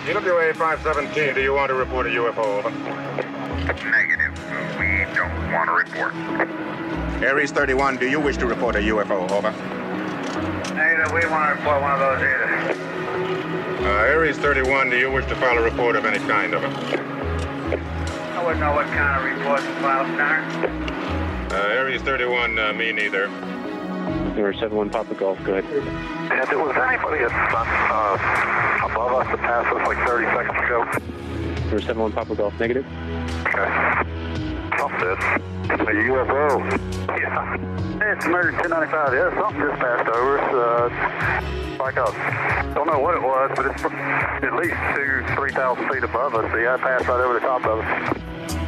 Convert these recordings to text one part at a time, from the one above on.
EWA 517, do you want to report a UFO? Over. Negative. We don't want to report. Aries 31, do you wish to report a UFO? Over. Negative. We want to report one of those either. Aries 31, do you wish to file a report of any kind? Over. I wouldn't know what kind of report to file, Center. Aries 31, me neither. 71 Papa Golf, go ahead. If it was anybody above us that passed us like 30 seconds ago. 71 Papa Golf, negative. Okay. Something did. It's a UFO. Yeah. It's emergency 1095. Yeah, something just passed over us. Like a, don't know what it was, but it's at least 3,000 feet above us. So yeah, it passed right over the top of us.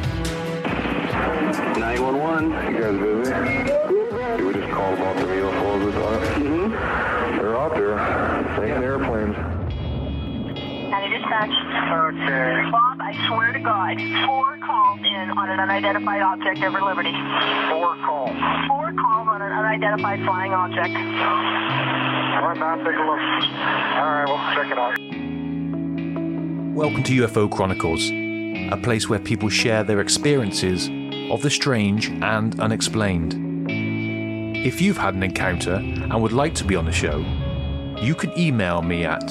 911. You guys busy? We just called about the UFOs we thought. They're out there. Taking airplanes. County Dispatch. Okay. Bob, I swear to God, 4 calls in on an unidentified object over Liberty. 4 calls. 4 calls on an unidentified flying object. All right, now take a look. All right, we'll check it out. Welcome to UFO Chronicles, a place where people share their experiences of the strange and unexplained. If you've had an encounter and would like to be on the show, you can email me at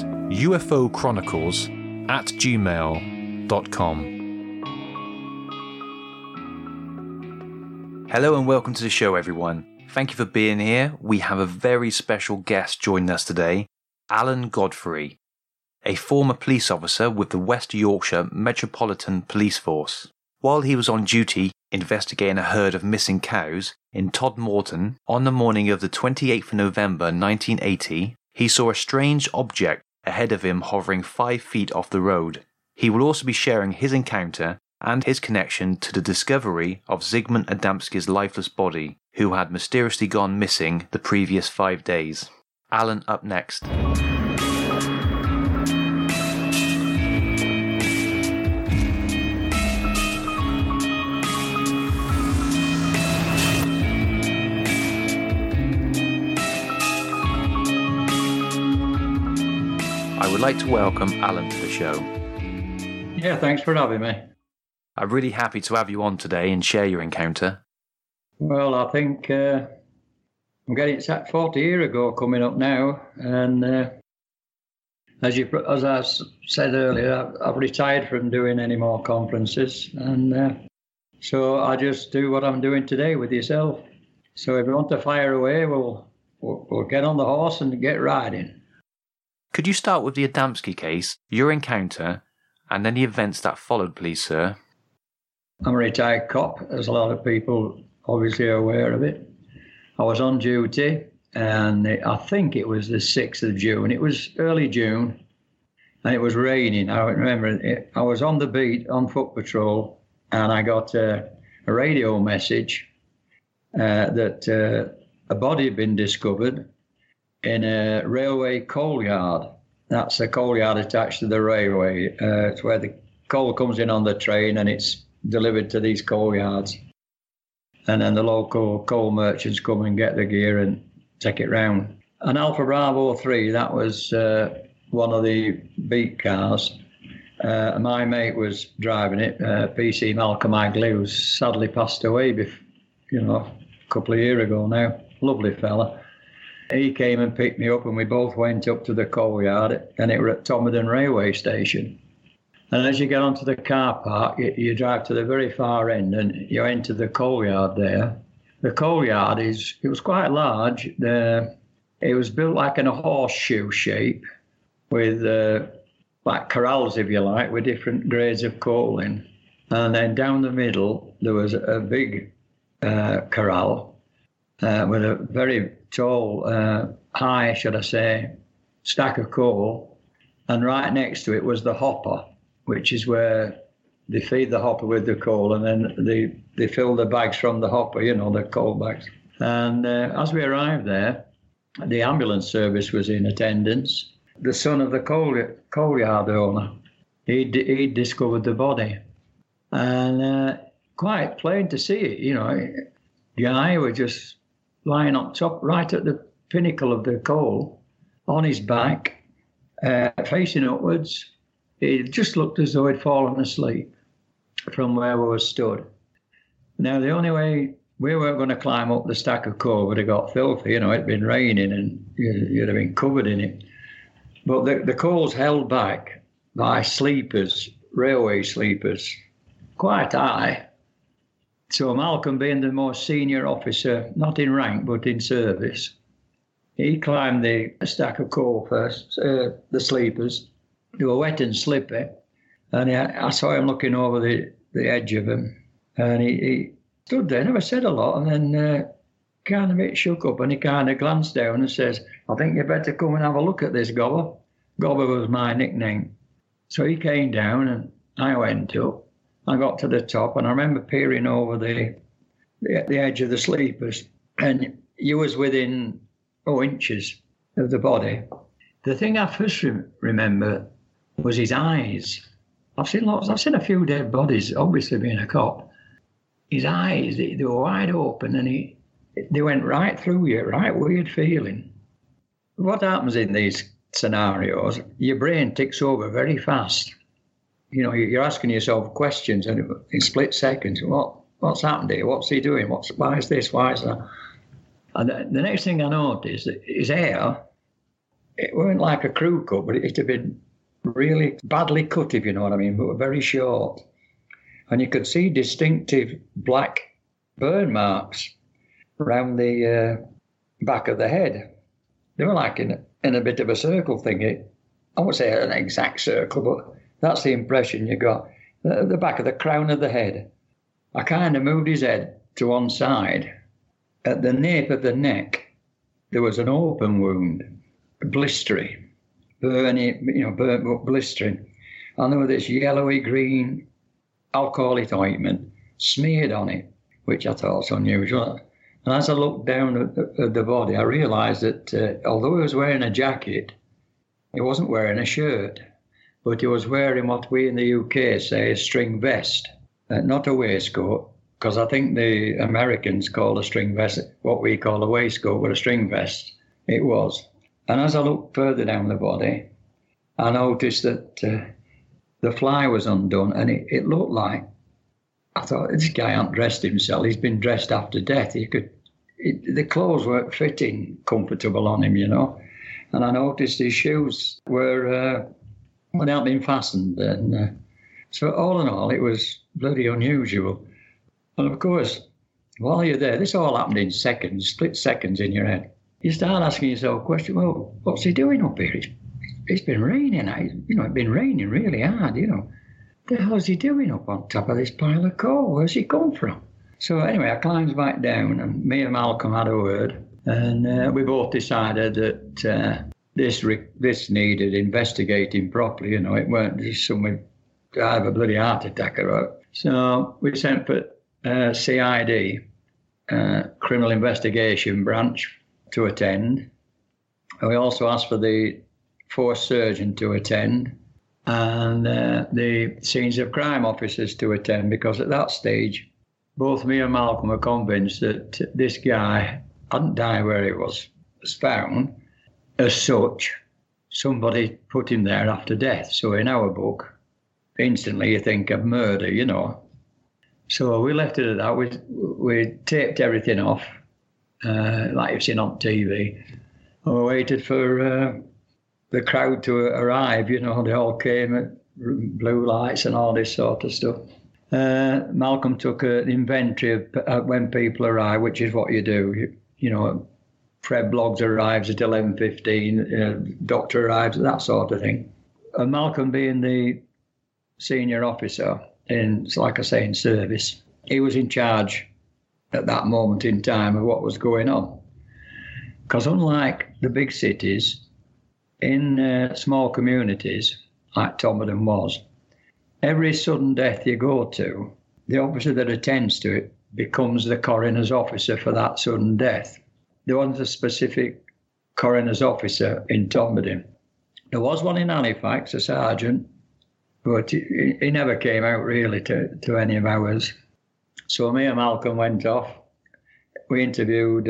ufochronicles@gmail.com. Hello and welcome to the show, everyone. Thank you for being here. We have a very special guest joining us today, Alan Godfrey, a former police officer with the West Yorkshire Metropolitan Police Force. While he was on duty investigating a herd of missing cows in Todmorden on the morning of the 28th of November 1980, he saw a strange object ahead of him hovering 5 feet off the road. He will also be sharing his encounter and his connection to the discovery of Zygmunt Adamski's lifeless body, who had mysteriously gone missing the previous 5 days. Alan up next. I would like to welcome Alan to the show. Yeah, thanks for having me. I'm really happy to have you on today and share your encounter. Well, I think I'm getting it's at 40 years ago coming up now, and as I said earlier, I've retired from doing any more conferences, and so I just do what I'm doing today with yourself. So if you want to fire away, we'll get on the horse and get riding. Could you start with the Adamski case, your encounter, and then the events that followed, please, sir? I'm a retired cop, as a lot of people obviously are aware of it. I was on duty, and I think it was the 6th of June. It was early June, and it was raining. I remember it. I was on the beat on foot patrol, and I got a radio message that a body had been discovered in a railway coal yard. That's a coal yard attached to the railway. It's where the coal comes in on the train and it's delivered to these coal yards. And then the local coal merchants come and get the gear and take it round. An Alfa Bravo 3, that was one of the beat cars. My mate was driving it, PC Malcolm Agley, who sadly passed away a couple of years ago now. Lovely fella. He came and picked me up, and we both went up to the coal yard, and it was at Todmorden railway station. And as you get onto the car park, you drive to the very far end, and you enter the coal yard there. The coal yard it was quite large. It was built like in a horseshoe shape, with like corrals, if you like, with different grades of coal in. And then down the middle, there was a big corral with a very tall, high, should I say, stack of coal. And right next to it was the hopper, which is where they feed the hopper with the coal, and then they fill the bags from the hopper, the coal bags. And as we arrived there, the ambulance service was in attendance. The son of the coal yard owner, he'd discovered the body. And quite plain to see it, the guy was just lying on top, right at the pinnacle of the coal, on his back, facing upwards, He just looked as though he'd fallen asleep from where we were stood. Now, the only way we weren't going to climb up the stack of coal would have got filthy. It'd been raining and you'd have been covered in it. But the coal's held back by sleepers, railway sleepers, quite high. So Malcolm, being the most senior officer, not in rank but in service, he climbed the stack of coal first, the sleepers. They were wet and slippy, and I saw him looking over the edge of them, and he stood there, never said a lot, and then kind of a bit shook up, and he kind of glanced down and says, "I think you better come and have a look at this, Gobber." Gobber was my nickname. So he came down, and I went up. I got to the top, and I remember peering over the edge of the sleepers, and you was within 4 inches of the body. The thing I first remember was his eyes. I've seen a few dead bodies, obviously being a cop. His eyes, they were wide open, and they went right through you, right weird feeling. What happens in these scenarios, your brain ticks over very fast. You're asking yourself questions, and in split seconds, what's happened here? What's he doing? Why is this? Why is that? And the next thing I noticed, that his hair, it weren't like a crew cut, but it had been really badly cut, if you know what I mean, but very short. And you could see distinctive black burn marks around the back of the head. They were like in a bit of a circle thing. I won't say an exact circle, but that's the impression you got. The back of the crown of the head. I kind of moved his head to one side. At the nape of the neck, there was an open wound, blistery, burnt, blistering. And there was this yellowy green, I'll call it ointment, smeared on it, which I thought was unusual. And as I looked down at the body, I realised that although he was wearing a jacket, he wasn't wearing a shirt, but he was wearing what we in the UK say a string vest, not a waistcoat, because I think the Americans call a string vest what we call a waistcoat, but a string vest it was. And as I looked further down the body, I noticed that the fly was undone, and it looked like, I thought, this guy hadn't dressed himself, he's been dressed after death. The clothes weren't fitting comfortable on him, And I noticed his shoes were, they hadn't been fastened. And so all in all, it was bloody unusual. And of course, while you're there, this all happened in seconds, split seconds in your head. You start asking yourself a question, well, what's he doing up here? It's been raining, it's been raining really hard, What the hell is he doing up on top of this pile of coal? Where's he come from? So anyway, I climbed back down, and me and Malcolm had a word, and we both decided that this needed investigating properly, It weren't just someone to have a bloody heart attack or what. So we sent for CID, Criminal Investigation Branch, to attend. And we also asked for the force surgeon to attend, and the scenes of crime officers to attend, because at that stage, both me and Malcolm were convinced that this guy hadn't died where he was found. As such, somebody put him there after death. So in our book, instantly you think of murder, So we left it at that. We taped everything off, like you've seen on TV. And we waited for the crowd to arrive, They all came at blue lights and all this sort of stuff. Malcolm took an inventory of when people arrive, which is what you do. Fred Bloggs arrives at 11:15, doctor arrives, that sort of thing. And Malcolm, being the senior officer in service, he was in charge at that moment in time of what was going on. Because unlike the big cities, in small communities like Todmorden was, every sudden death you go to, the officer that attends to it becomes the coroner's officer for that sudden death. There wasn't a specific coroner's officer in Todmorden. There was one in Halifax, a sergeant, but he never came out really to any of ours. So me and Malcolm went off. We interviewed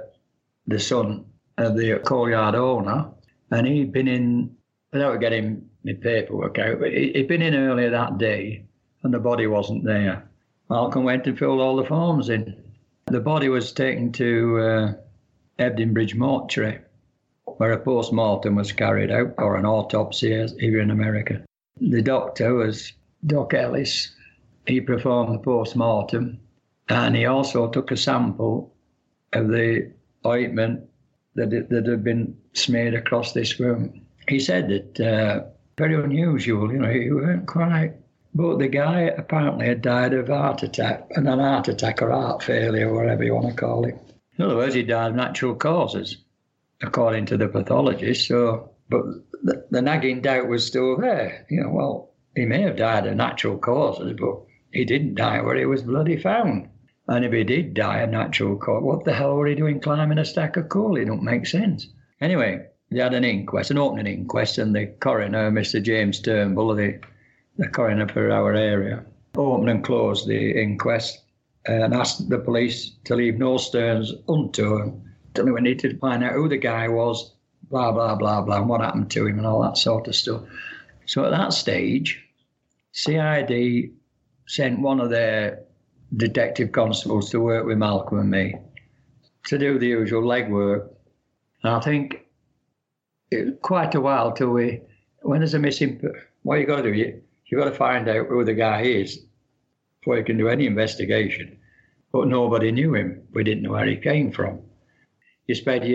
the son of the coal yard owner, and he'd been in, without getting my paperwork out, but he'd been in earlier that day and the body wasn't there. Malcolm went and filled all the forms in. The body was taken to Hebden Bridge Mortuary, where a post-mortem was carried out, or an autopsy as here in America. The doctor was Doc Ellis. He performed the post-mortem, and he also took a sample of the ointment that had been smeared across this room. He said that very unusual, he weren't quite. But the guy apparently had died of heart attack, and an heart attack or heart failure, or whatever you want to call it. In other words, he died of natural causes, according to the pathologist. So, but the nagging doubt was still there. Well, he may have died of natural causes, but he didn't die where he was bloody found. And if he did die of natural cause, what the hell were he doing climbing a stack of coal? It don't make sense. Anyway, they had an inquest, an opening inquest, and the coroner, Mr. James Turnbull, the coroner for our area, opened and closed the inquest and asked the police to leave no stones unturned. We needed to find out who the guy was, blah, blah, blah, blah, and what happened to him and all that sort of stuff. So at that stage, CID sent one of their detective constables to work with Malcolm and me to do the usual legwork. And I think quite a while till when there's a missing, what you got to do, you've got to find out who the guy is before you can do any investigation. But nobody knew him. We didn't know where he came from. You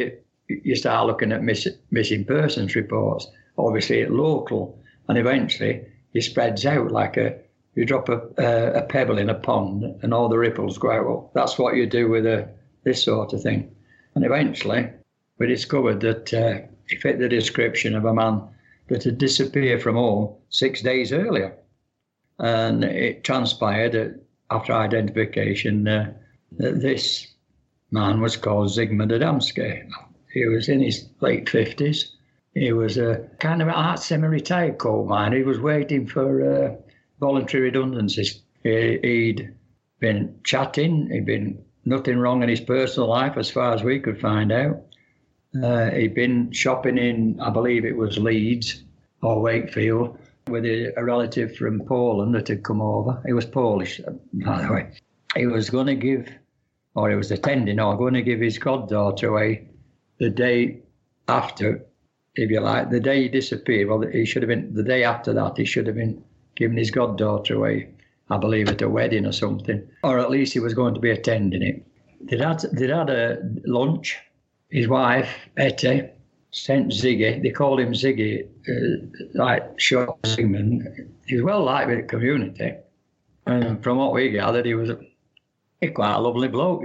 start looking at missing persons reports, obviously at local, and eventually it spreads out like you drop a pebble in a pond and all the ripples go out. Well, that's what you do with this sort of thing. And eventually we discovered that he fit the description of a man that had disappeared from home 6 days earlier. And it transpired that after identification that this man was called Zygmunt Adamski. He was in his late 50s. He was a kind of an semi-retired coal miner. He was waiting for voluntary redundancies. He'd been chatting. He'd been nothing wrong in his personal life as far as we could find out. He'd been shopping in, I believe it was Leeds or Wakefield, with a relative from Poland that had come over. He was Polish, by the way. He was going to give, or he was attending, or going to give his goddaughter away the day after, if you like, the day he disappeared. Well, he should have been, the day after that, he should have been giving his goddaughter away, I believe, at a wedding or something. Or at least he was going to be attending it. They'd had a lunch. His wife, Ette, sent Ziggy. They called him Ziggy, like short Zygmunt. He was well liked with the community. And from what we gathered, he was quite a lovely bloke,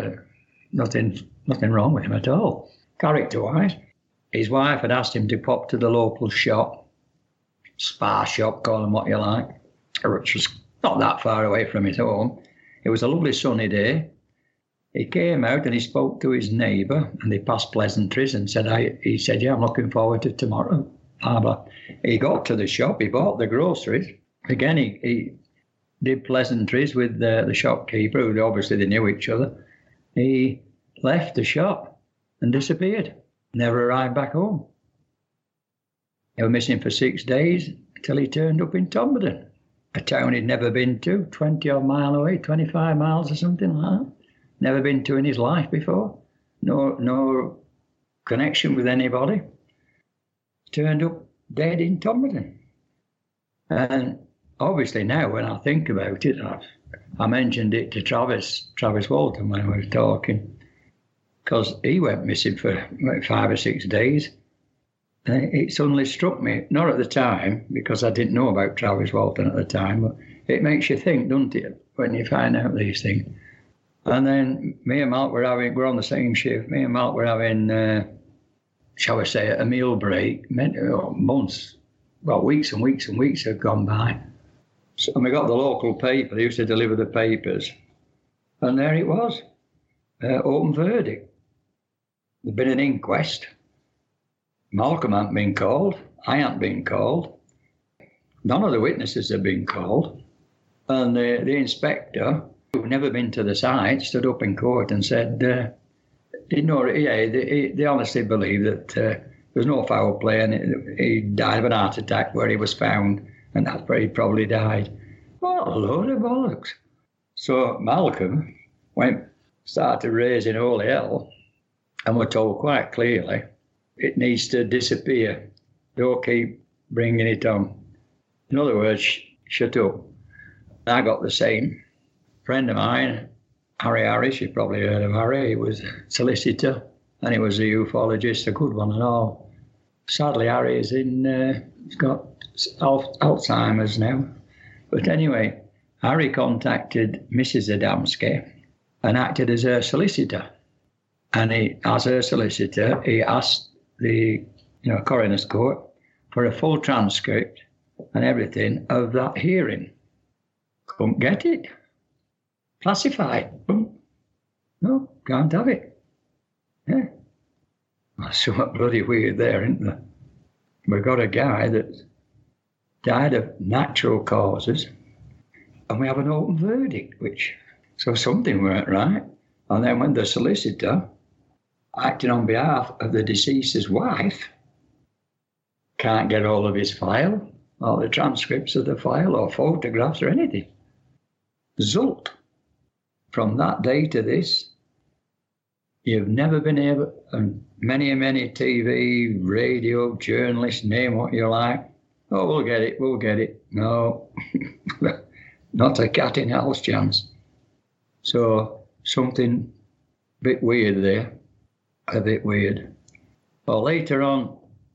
Nothing wrong with him at all, character-wise. His wife had asked him to pop to the local shop, spa shop, call them what you like, which was not that far away from his home. It was a lovely sunny day. He came out and he spoke to his neighbour, and they passed pleasantries and he said, yeah, I'm looking forward to tomorrow. Blah, blah. He got to the shop, he bought the groceries. Again, he did pleasantries with the shopkeeper, who obviously they knew each other. He left the shop and disappeared. Never arrived back home. They were missing for 6 days until he turned up in Tomberton, a town he'd never been to, 20-odd mile away, 25 miles or something like that. Never been to in his life before. No connection with anybody. Turned up dead in Tomberton. And obviously now when I think about it, I mentioned it to Travis Walton when we were talking, because he went missing for about 5 or 6 days. And it suddenly struck me, not at the time, because I didn't know about Travis Walton at the time, but it makes you think, doesn't it, when you find out these things. And then me and Mark we're on the same shift. Me and Mark were having, shall we say, a meal break. Months, well, weeks and weeks and weeks had gone by. So we got the local paper. They used to deliver the papers. And there it was, open verdict. There'd been an inquest. Malcolm hadn't been called. I hadn't been called. None of the witnesses had been called. And the inspector, who'd never been to the site, stood up in court and said, they honestly believe that was no foul play, and he died of an heart attack where he was found, and that's where he probably died. What a load of bollocks. So Malcolm started raising holy hell, and we're told quite clearly, it needs to disappear. Don't keep bringing it on. In other words, shut up. I got the same. A friend of mine, Harry Harris, you've probably heard of Harry, he was a solicitor, and he was a ufologist, a good one and all. Sadly, Harry is he's got Alzheimer's now. But anyway, Harry contacted Mrs. Adamski and acted as her solicitor. And as her solicitor, he asked the coroner's court for a full transcript and everything of that hearing. Couldn't get it. Classified. No, can't have it. Yeah. That's somewhat bloody weird there, isn't there? We've got a guy that died of natural causes, and we have an open verdict, so something weren't right. And then when the solicitor, acting on behalf of the deceased's wife, can't get hold of his file, or the transcripts of the file, or photographs, or anything. Zult. From that day to this, you've never been able, and many TV, radio, journalists, name what you like. Oh, we'll get it. No, not a cat in hell's chance. So something a bit weird there, a bit weird. Well, later on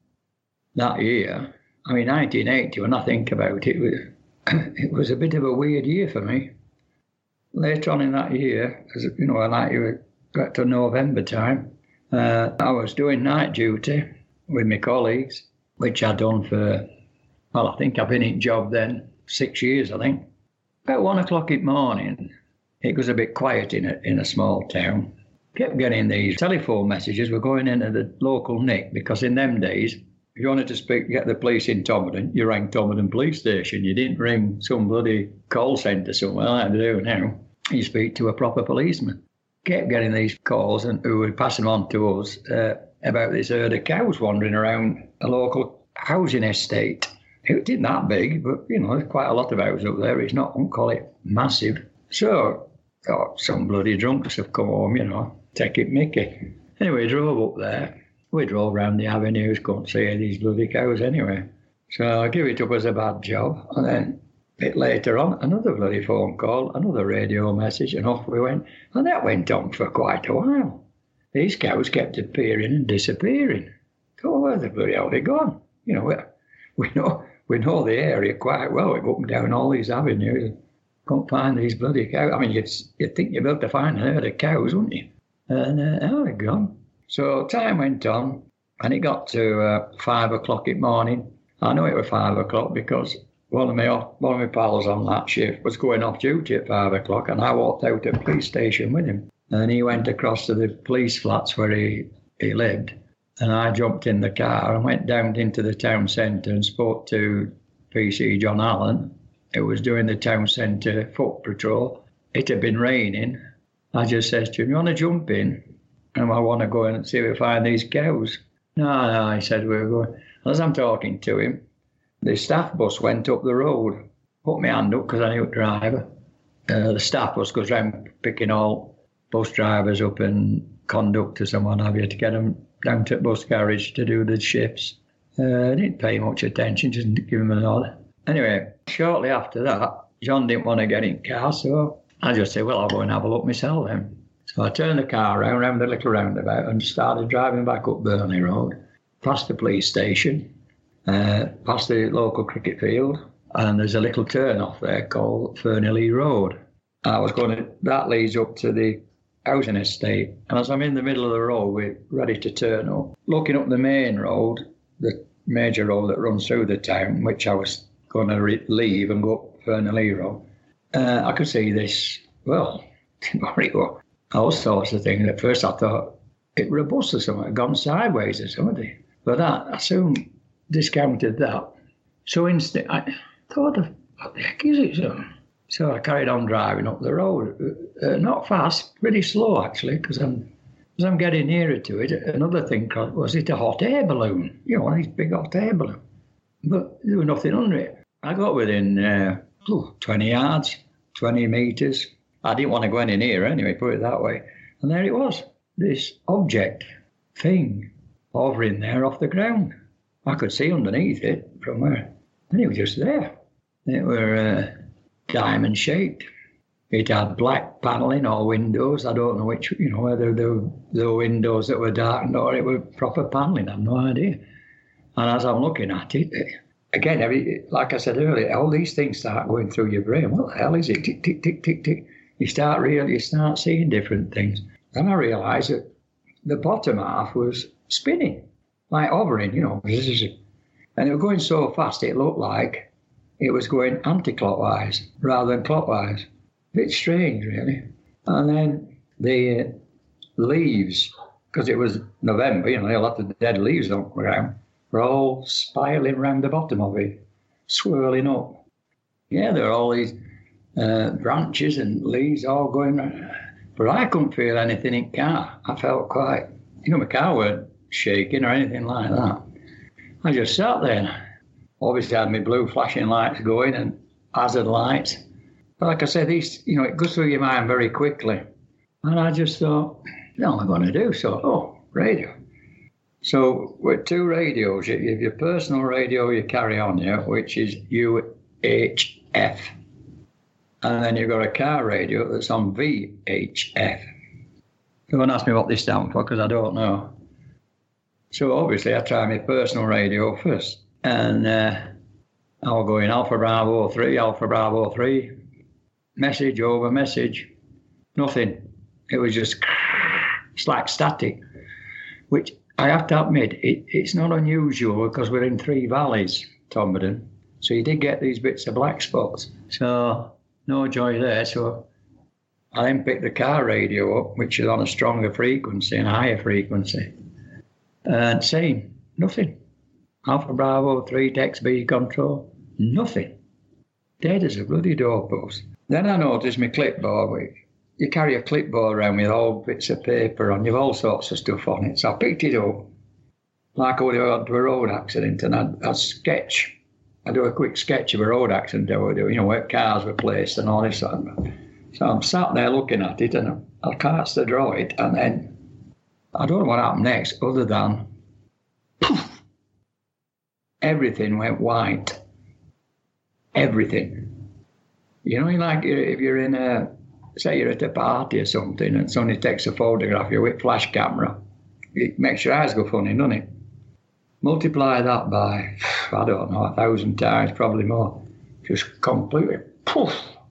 that year, 1980, when I think about it, it was a bit of a weird year for me. Later on in that year, as you got to November time, I was doing night duty with my colleagues, which I'd done for, I think I've been in job then 6 years, I think. About 1 o'clock in the morning, it was a bit quiet in a small town. Kept getting these telephone messages. We're going into the local NIC, because in them days, if you wanted to get the police in Todmorden, you rang Todmorden Police Station. You didn't ring some bloody call centre somewhere like they do now. You speak to a proper policeman. Kept getting these calls, and who were passing on to us about this herd of cows wandering around a local housing estate. It isn't that big, but there's quite a lot of houses up there. It's not, I won't call it massive. So thought some bloody drunks have come home, take it mickey. Anyway, drove up there. We drove round the avenues, couldn't see these bloody cows anyway. So I give it up as a bad job, and then a bit later on, another bloody phone call, another radio message, and off we went. And that went on for quite a while. These cows kept appearing and disappearing. So where the bloody hell they gone? We know the area quite well. We go up and down all these avenues. Can't find these bloody cows. You'd think you'd be able to find a herd of cows, wouldn't you? And they're gone. So time went on, and it got to 5 o'clock in the morning. I know it was 5 o'clock because one of my pals on that shift was going off duty at 5 o'clock, and I walked out at the police station with him. And he went across to the police flats where he lived, and I jumped in the car and went down into the town centre and spoke to PC John Allen, who was doing the town centre foot patrol. It had been raining. I just says to him, "You want to jump in? And I want to go in and see if we find these cows." No, he said, "We're going." As I'm talking to him, the staff bus went up the road. Put my hand up because I knew the driver. The staff bus goes round picking all bus drivers up and conductors and what have you to get them down to the bus garage to do the shifts. I didn't pay much attention, just give him a nod. Anyway, shortly after that, John didn't want to get in the car, so I just said, "Well, I'll go and have a look myself then." So I turned the car around the little roundabout and started driving back up Burnley Road, past the police station, past the local cricket field, and there's a little turn off there called Fernley Road. That leads up to the housing estate. And as I'm in the middle of the road, we're ready to turn up. Looking up the main road, the major road that runs through the town, which I was going to leave and go up Fernley Road, I could see this, all sorts of things. At first I thought it were a bus or something, gone sideways or something. But I soon discounted that. So instead, I thought, what the heck is it? So I carried on driving up the road. Not fast, pretty slow actually, because I'm As I'm getting nearer to it, another thing, was it a hot air balloon? You know, one of these big hot air balloons. But there was nothing under it. I got within 20 yards, 20 metres. I didn't want to go any nearer anyway, put it that way. And there it was, this object, thing, hovering there off the ground. I could see underneath it from where. And it was just there. It were diamond shaped. It had black panelling or windows. I don't know which, you know, whether they were windows that were darkened or it were proper panelling. I have no idea. And as I'm looking at it, again, like I said earlier, all these things start going through your brain. What the hell is it? Tick, tick, tick, tick, tick. You start seeing different things. And I realised that the bottom half was spinning, like hovering, you know. And it was going so fast, it looked like it was going anti-clockwise rather than clockwise. A bit strange, really. And then the leaves, because it was November, you know, a lot of dead leaves on the ground, were all spiraling round the bottom of it, swirling up. Yeah, there were all these branches and leaves all going round. But I couldn't feel anything in the car. I felt quite, you know, my car weren't shaking or anything like that. I just sat there. Obviously, I had my blue flashing lights going and hazard lights. But like I said, these, you know, it goes through your mind very quickly. And I just thought, what am I going to do? So, radio. So with two radios, you have your personal radio you carry on you, which is UHF. And then you've got a car radio that's on VHF. Don't ask me what this stands for, because I don't know. So obviously I tried my personal radio first. And I was going Alpha Bravo 3, message over message. Nothing. It was just, it's like static, which I have to admit, it's not unusual because we're in three valleys, Tomberton. So you did get these bits of black spots. So no joy there. So I then picked the car radio up, which is on a stronger frequency and a higher frequency. And same, nothing. Alpha Bravo 3, Tex B control, nothing. Dead as a bloody doorpost. Then I noticed my clipboard. You carry a clipboard around with all bits of paper on, you've all sorts of stuff on it. So I picked it up, like I would have gone to a road accident, and I'd sketch. I do a quick sketch of a road accident I would do, you know, where cars were placed and all this sort of stuff. So I'm sat there looking at it, and I can't draw it, and then I don't know what happened next, other than poof, everything went white. Everything. You know, like if you're in a, say you're at a party or something and somebody takes a photograph of you with flash camera, it makes your eyes go funny, doesn't it? Multiply that by, I don't know, 1,000 times, probably more. Just completely, poof.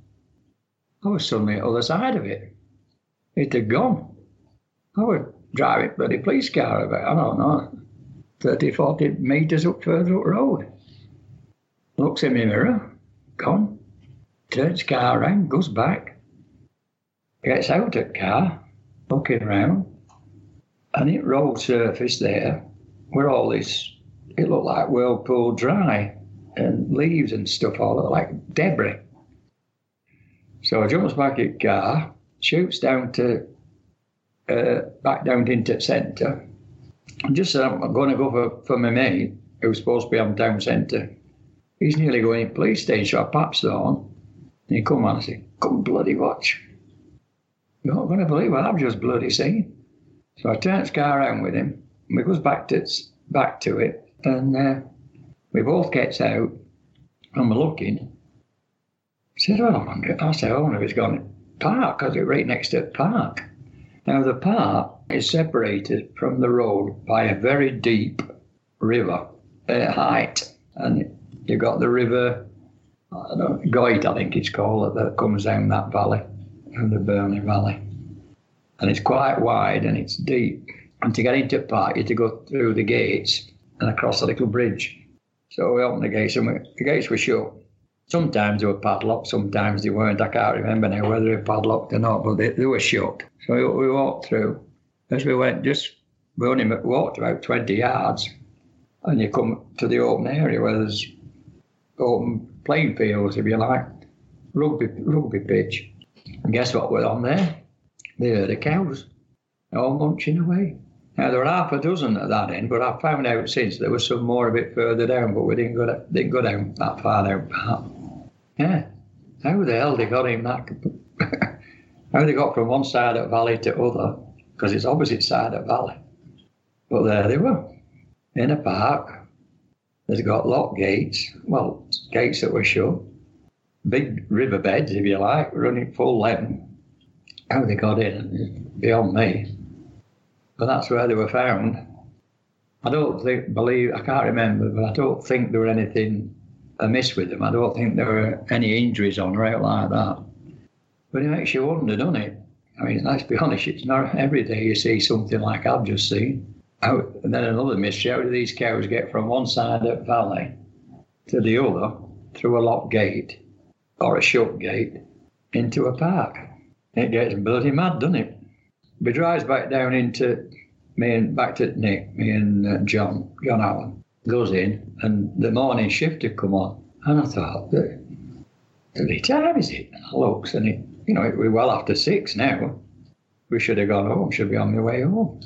I was suddenly at the other side of it. It had gone. I was driving a bloody police car about, I don't know, 30, 40 metres up further up the road. Looks in my mirror, gone. Turns car around, goes back. Gets out of the car, looking round, and it road surface there where all this, it looked like Whirlpool Dry and leaves and stuff all looked like debris. So I jumps back in the car, shoots down to, back down into the centre, and just said I'm going to go for my mate, who's supposed to be on town centre. He's nearly going in police station, so I paps on, and he come on and said, come bloody watch. You're not going to believe what I've just bloody seen. So I turns the car around with him, and we goes back to it, and we both gets out, and we're looking. I said, well, I wonder if he's gone to park, because it's right next to the park. Now, the park is separated from the road by a very deep river, height, and you've got the river, Goit, I think it's called, that comes down that valley, from the Burnley Valley. And it's quite wide and it's deep. And to get into the park, you have to go through the gates and across a little bridge. So we opened the gates, and the gates were shut. Sometimes they were padlocked, sometimes they weren't. I can't remember now whether they were padlocked or not, but they were shut. So we walked through. As we went, we only walked about 20 yards, and you come to the open area where there's open playing fields, if you like, rugby pitch. And guess what was on there? The herd of cows. all munching away. Now, there were half a dozen at that end, but I found out since there was some more a bit further down, but we didn't go down that far down part. Yeah. How the hell they got him that? How they got from one side of the valley to other, because it's opposite side of the valley. But there they were, in a park. They'd got locked gates, well, gates that were shut, big riverbeds, if you like, running full length. How they got in is beyond me. But that's where they were found. I can't remember, but I don't think there were anything amiss with them. I don't think there were any injuries on or out like that. But it makes you wonder, doesn't it? I mean, let's be honest, it's not every day you see something like I've just seen. And then another mystery, how do these cows get from one side of the valley to the other through a locked gate or a shut gate into a park? It gets bloody mad, doesn't it? We drives back down into back to Nick, me and John Allen, goes in, and the morning shift had come on. And I thought, what time is it? And I looks, and it we're well after 6 now. We should have gone home, should be on my way home.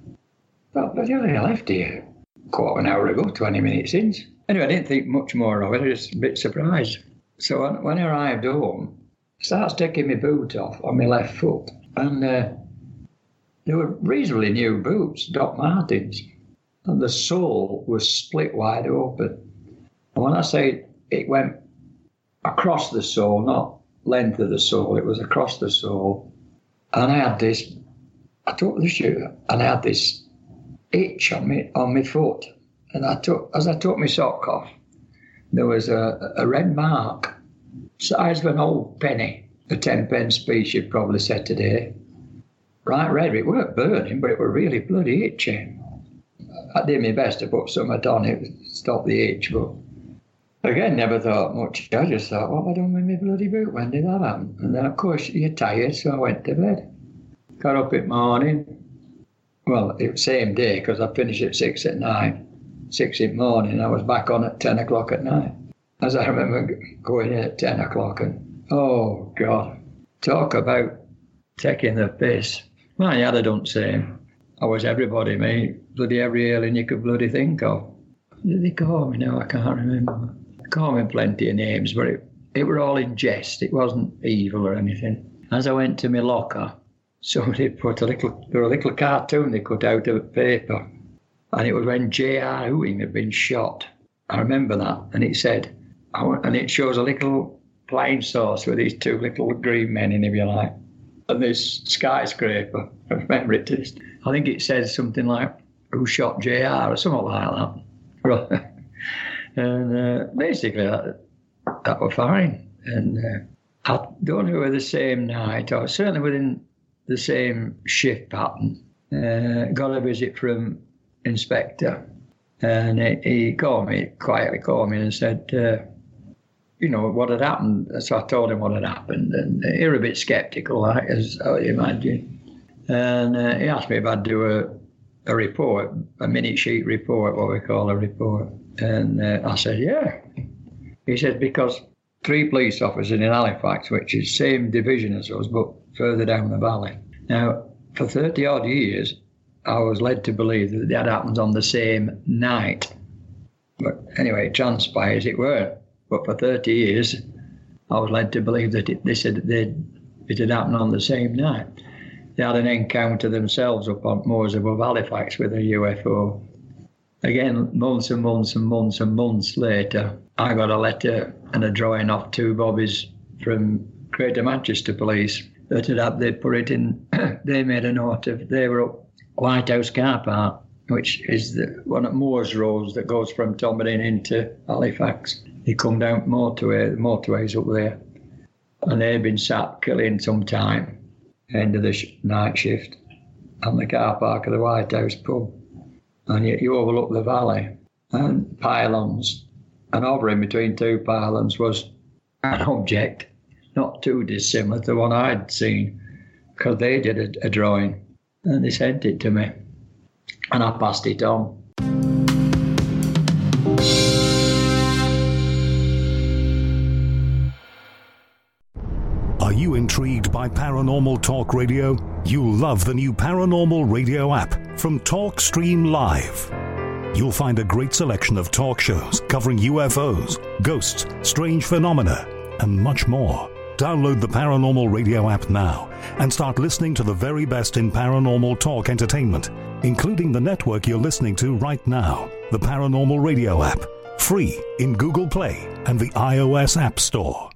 But I left here quarter of an hour ago, 20 minutes in. Anyway, I didn't think much more of it, I was just a bit surprised. So when I arrived home, I started taking my boot off on my left foot, and they were reasonably new boots, Doc Martens, and the sole was split wide open. And when I say it went across the sole, not length of the sole, it was across the sole. And I took the shoe, and I had this itch on my foot. And as I took my sock off, there was a red mark, size of an old penny, a 10-pence piece you'd probably said today. Right red, it weren't burning, but it were really bloody itching. I did my best to put something on it to stop the itch, but again, never thought much. I just thought, what have I done with my bloody boot? When did that happen? And then, of course, you're tired, so I went to bed. Got up in the morning. Well, it was the same day, because I finished at 6 at night. 6 in the morning, I was back on at 10 o'clock at night. As I remember going in at 10 o'clock, and oh, God, talk about taking the piss. My dad don't say I was everybody, mate. Bloody every alien you could bloody think of. What did they call me now? I can't remember. They called me plenty of names, but it were all in jest. It wasn't evil or anything. As I went to my locker, somebody put a little cartoon they cut out of paper, and it was when J.R. Ewing had been shot. I remember that, and it said, and it shows a little plane saucer with these 2 little green men in, if you like, and this skyscraper. I remember it is. I think it says something like, "Who shot J.R." or something like that. And basically that were fine. And I don't know whether the same night, or certainly within the same shift pattern, got a visit from Inspector. And he quietly called me and said, what had happened. So I told him what had happened, and he was a bit sceptical, as I would imagine. And he asked me if I'd do a report, a minute sheet report, what we call a report. And I said, yeah. He said, because 3 police officers in Halifax, which is same division as us, but further down the valley. Now, for 30-odd years, I was led to believe that that happened on the same night. But anyway, it transpires it weren't. But for 30 years, I was led to believe that it had happened on the same night. They had an encounter themselves up on moors above Halifax with a UFO. Again, months and months and months and months later, I got a letter and a drawing off 2 bobbies from Greater Manchester Police that they put it in. They made a note of, they were up Lighthouse Car Park, which is the one at Moors Road that goes from Tomberdine into Halifax. They come down the motorways up there, and they'd been sat killing some time, end of the night shift, on the car park of the White House pub. And you overlook the valley and pylons, and over in between 2 pylons was an object not too dissimilar to the one I'd seen, because they did a drawing, and they sent it to me, and I passed it on. Are you intrigued by Paranormal Talk Radio? You'll love the new Paranormal Radio app from TalkStream Live. You'll find a great selection of talk shows covering UFOs, ghosts, strange phenomena, and much more. Download the Paranormal Radio app now and start listening to the very best in paranormal talk entertainment, including the network you're listening to right now, the Paranormal Radio app, free in Google Play and the iOS App Store.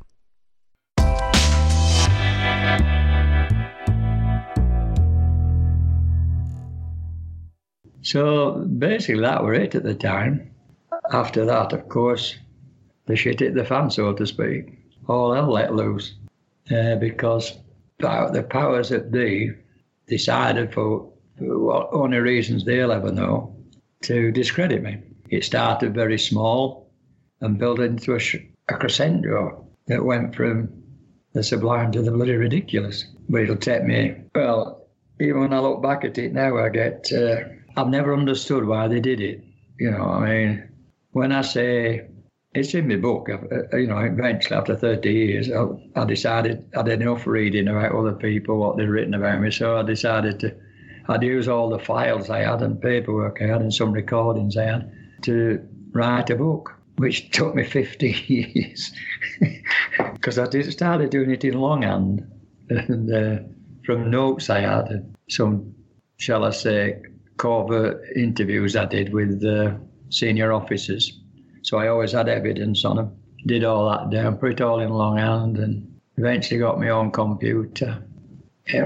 So basically that were it at the time. After that, of course, the shit hit the fan, so to speak. All hell let loose, because the powers that be decided, for what only reasons they'll ever know, to discredit me. It started very small and built into a crescendo that went from the sublime to the bloody ridiculous. But it'll take me, well, even when I look back at it now, I've never understood why they did it. You know, I mean, when I say, it's in my book, eventually after 30 years, I decided I'd had enough reading about other people, what they'd written about me, so I decided I'd use all the files I had and paperwork I had and some recordings I had to write a book, which took me 50 years, because I started doing it in longhand, and from notes I had, and some, shall I say, covert interviews I did with senior officers. So I always had evidence on them. Did all that down, put it all in longhand, and eventually got my own computer. It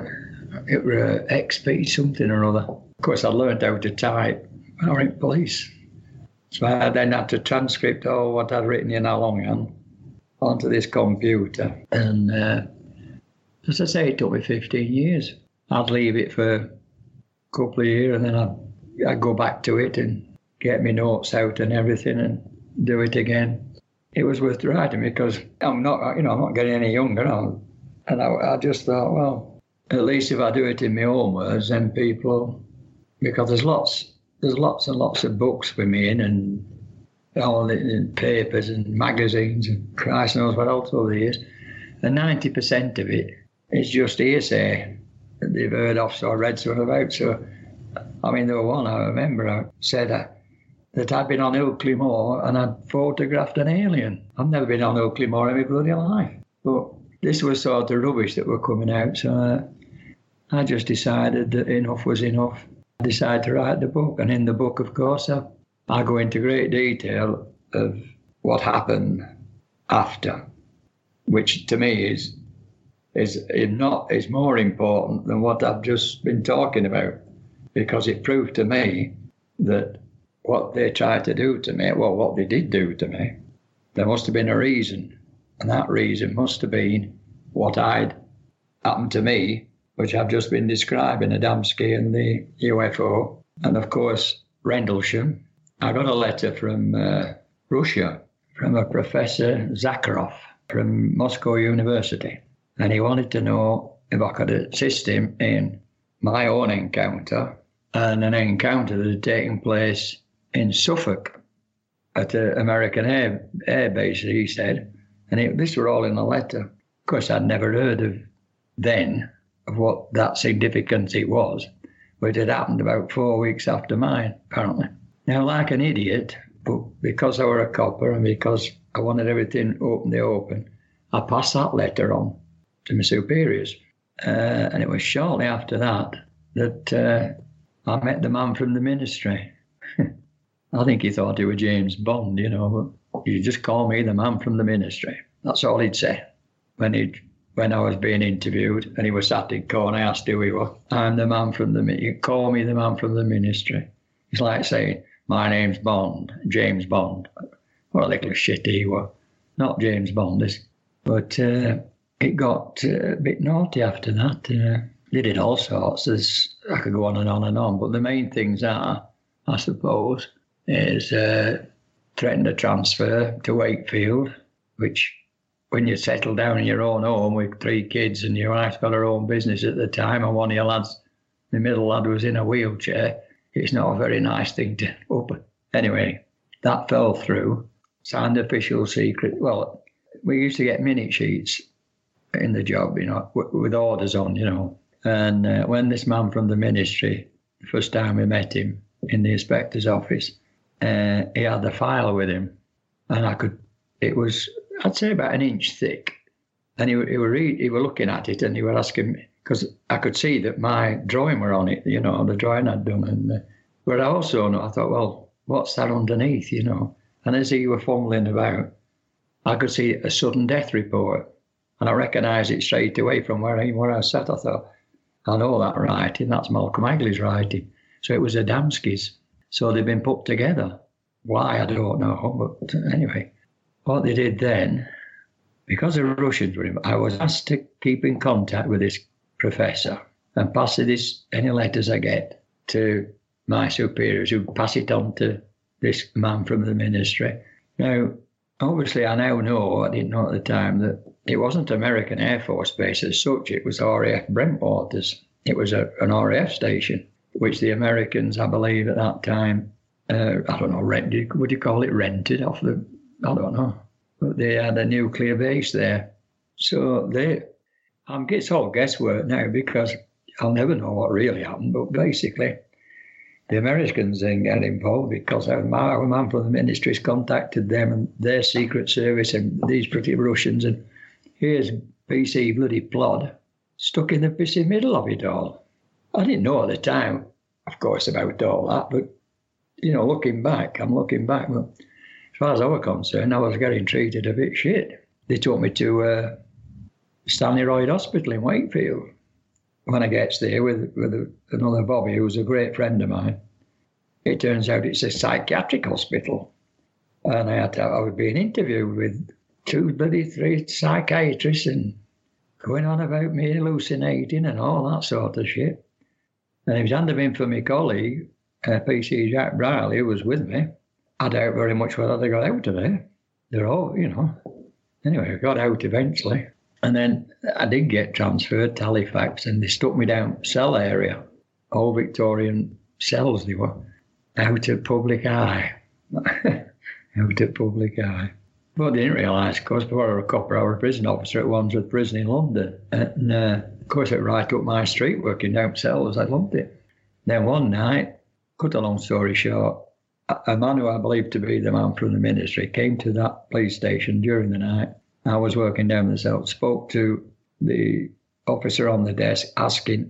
were XP something or other. Of course, I learned how to type when I was in police. So I then had to transcript all what I'd written in a longhand onto this computer. And as I say, it took me 15 years. I'd leave it for a couple of years, and then I'd go back to it and get my notes out and everything and do it again. It was worth writing because I'm not getting any younger. And I just thought, well, at least if I do it in my own words, then people, because there's lots and lots of books for me and all in papers and magazines and Christ knows what else over the years. And 90% of it is just hearsay that they've heard of or read something about. So, I mean, there was one I remember I said that I'd been on Ilkley Moor and I'd photographed an alien. I've never been on Ilkley Moor in my bloody life. But this was sort of rubbish that were coming out, so I just decided that enough was enough. I decided to write the book, and in the book, of course, I go into great detail of what happened after, which to me is more important than what I've just been talking about, because it proved to me that what they tried to do to me, well, what they did do to me, there must have been a reason. And that reason must have been what had happened to me, which I've just been describing, Adamski and the UFO. And of course, Rendlesham. I got a letter from Russia, from a Professor Zakharov from Moscow University. And he wanted to know if I could assist him in my own encounter and an encounter that had taken place in Suffolk at the American Air Base, he said. And this were all in the letter. Of course, I'd never heard of what that significance it was. But it happened about 4 weeks after mine, apparently. Now, like an idiot, but because I were a copper and because I wanted everything open, I passed that letter on to my superiors. And it was shortly after that I met the man from the ministry. I think he thought he was James Bond, but you just call me the man from the ministry. That's all he'd say. When I was being interviewed and he was sat in corner, I asked who he was. I'm the man from the ministry. You call me the man from the ministry. It's like saying, my name's Bond, James Bond. What a little shit he was. Not James Bond, but it got a bit naughty after that. They did all sorts. I could go on and on and on. But the main things are, I suppose, is threatened a transfer to Wakefield, which when you settle down in your own home with 3 kids and your wife's got her own business at the time and one of your lads, the middle lad, was in a wheelchair, it's not a very nice thing to open. Anyway, that fell through. Signed official secret. Well, we used to get minute sheets in the job, with orders on, And when this man from the ministry, the first time we met him in the inspector's office, he had the file with him, and it was, I'd say, about an inch thick. And he were looking at it, and he were asking me, because I could see that my drawing were on it, the drawing I'd done. And but I also know, I thought, well, what's that underneath, And as he were fumbling about, I could see a sudden death report, and I recognised it straight away from where I sat. I thought, I know that writing, that's Malcolm Hagley's writing. So it was Adamski's. So they've been put together. Why, I don't know, but anyway. What they did then, because the Russians were in, I was asked to keep in contact with this professor and pass any letters I get to my superiors, who pass it on to this man from the ministry. Now, obviously, I now know, I didn't know at the time, that it wasn't American Air Force Base as such. It was RAF Brentwaters. It was an RAF station, which the Americans, I believe, at that time, I don't know, rented, would you call it rented off the, I don't know. But they had a nuclear base there. So it's all guesswork now, because I'll never know what really happened. But basically, the Americans didn't get involved because our man from the ministries contacted them and their secret service and these pretty Russians. And here's PC bloody Plod stuck in the pissy middle of it all. I didn't know at the time, of course, about all that, but, looking back, but as far as I was concerned, I was getting treated a bit shit. They took me to Stanley Royd Hospital in Wakefield. When I gets there with another Bobby, who was a great friend of mine, it turns out it's a psychiatric hospital. And I was being interviewed with 3 psychiatrists and going on about me hallucinating and all that sort of shit. And he was handing in for my colleague, PC Jack Briley, who was with me. I doubt very much whether they got out of there. They're all, Anyway, I got out eventually. And then I did get transferred to Halifax, and they stuck me down cell area. All Victorian cells they were. Out of public eye. Out of public eye. But they didn't realise, of course, before I was a copper, I was a prison officer at Wandsworth Prison in London. And, of course, it was right up my street, working down cells. I loved it. Then one night, cut a long story short, a man who I believed to be the man from the ministry came to that police station during the night. I was working down the cell, spoke to the officer on the desk, asking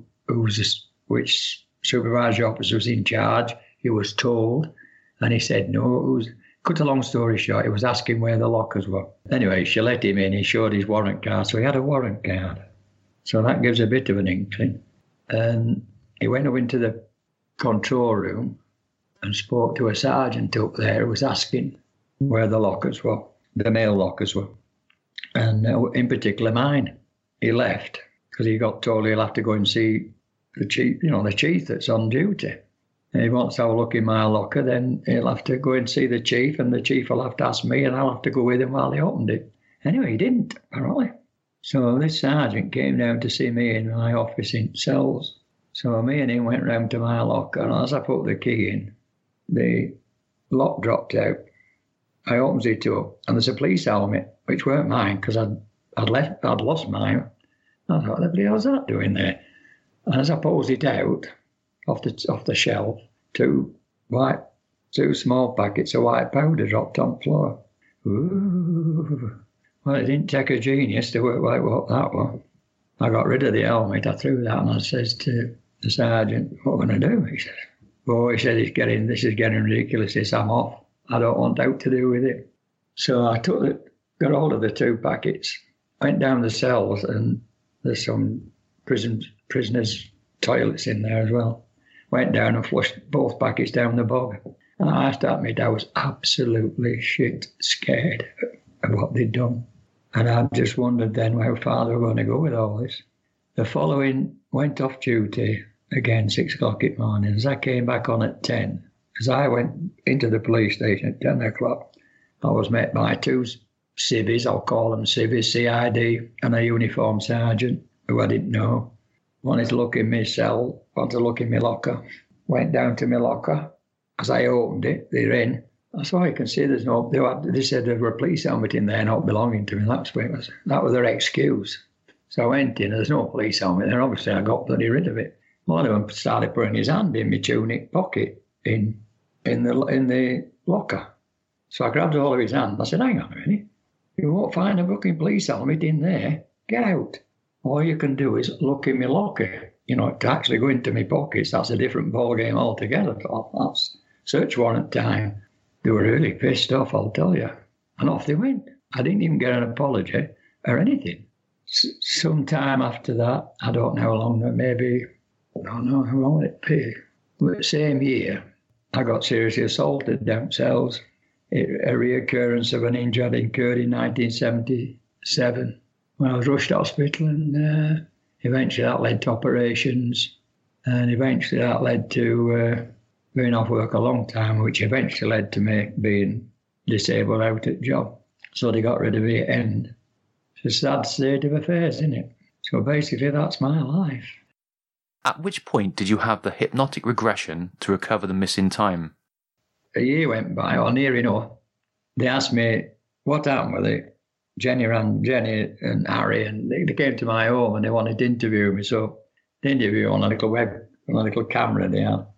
which supervisory officer was in charge. He was told, and he said no. Cut a long story short, he was asking where the lockers were. Anyway, she let him in. He showed his warrant card, so he had a warrant card. So that gives a bit of an inkling. And he went up into the control room and spoke to a sergeant up there who was asking where the lockers were, the male lockers were. And in particular mine. He left because he got told he'll have to go and see the chief, the chief that's on duty. And if he wants to have a look in my locker, then he'll have to go and see the chief, and the chief will have to ask me, and I'll have to go with him while he opened it. Anyway, he didn't, apparently. So this sergeant came down to see me in my office in cells. So me and him went round to my locker, and as I put the key in, the lock dropped out. I opens it up, and there's a police helmet, which weren't mine, because I'd lost mine. I thought, what the hell's that doing there? And as I pulls it out off the shelf, two small packets of white powder dropped on the floor. Ooh. Well, it didn't take a genius to work out what that was. I got rid of the helmet, I threw that, and I says to the sergeant, what am I going to do? He said, this is getting ridiculous. He said, I'm off. I don't want out to do with it. So I got hold of the 2 packets, went down the cells, and there's some prisoners' toilets in there as well. Went down and flushed both packets down the bog. And I have to admit, I was absolutely shit scared of what they'd done. And I just wondered then how far they were going to go with all this. The following, went off duty again, 6 o'clock in the morning. As I came back on at 10, as I went into the police station at 10 o'clock, I was met by 2 civvies, I'll call them civvies, CID, and a uniformed sergeant who I didn't know. Wanted to look in my cell, wanted to look in my locker. Went down to my locker. As I opened it, they're in. That's all you can see. They said there were a police helmet in there not belonging to me. That was their excuse. So I went in, there's no police on me there. Obviously, I got bloody rid of it. One of them started putting his hand in my tunic pocket in the locker. So I grabbed hold of his hand. I said, hang on a minute. You won't find a fucking police helmet in there. Get out. All you can do is look in my locker. To actually go into my pockets, that's a different ballgame altogether. That's search warrant time. They were really pissed off, I'll tell you. And off they went. I didn't even get an apology or anything. Sometime after that, I don't know how long, maybe, I don't know how long it be. But the same year, I got seriously assaulted downstairs. A reoccurrence of an injury had incurred in 1977 when I was rushed to hospital, and eventually that led to operations, and eventually that led to being off work a long time, which eventually led to me being disabled out at job. So they got rid of me at end. It's a sad state of affairs, isn't it? So basically that's my life. At which point did you have the hypnotic regression to recover the missing time? A year went by, or near enough. They asked me what happened with it. Jenny and Harry, and they came to my home and they wanted to interview me. So the interview on a little camera they had.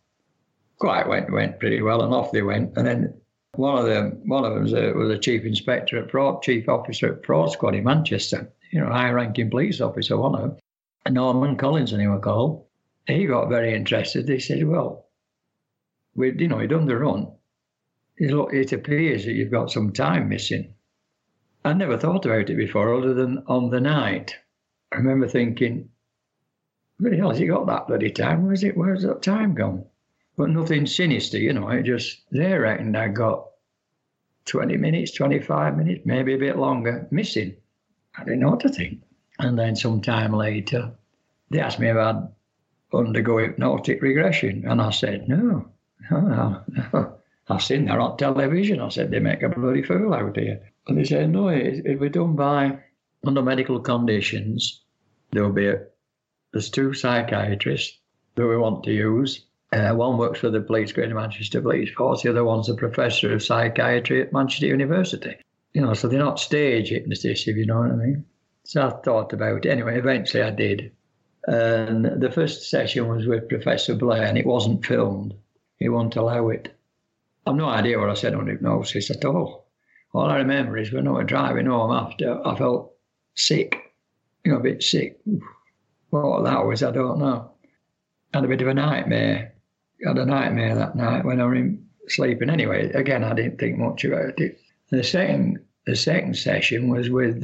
Went pretty well, and off they went. And then one of them was a chief officer at Fraud Squad in Manchester. High-ranking police officer, one of them. Norman Collins, and he was called. He got very interested. He said, "Well, we'd done the run. It appears that you've got some time missing." I never thought about it before, other than on the night. I remember thinking, "Bloody hell, has he got that bloody time? Where's that time gone?" But nothing sinister, it just, they reckoned I got 20 minutes, 25 minutes, maybe a bit longer, missing. I didn't know what to think. And then some time later, they asked me if I'd undergo hypnotic regression. And I said, no. I've seen that on television. I said, they make a bloody fool out here. And they said, no, it'll be done under medical conditions. There's 2 psychiatrists that we want to use. One works for the Greater Manchester Police Force. The other one's a professor of psychiatry at Manchester University. So they're not stage hypnotists, if you know what I mean. So I thought about it. Anyway, eventually I did. And the first session was with Professor Blair, and it wasn't filmed. He wouldn't allow it. I've no idea what I said on hypnosis at all. All I remember is when I was driving home after, I felt sick, a bit sick. What that was, I don't know. I had a bit of a nightmare. I had a nightmare that night when I was sleeping. Anyway, again, I didn't think much about it. The second session was with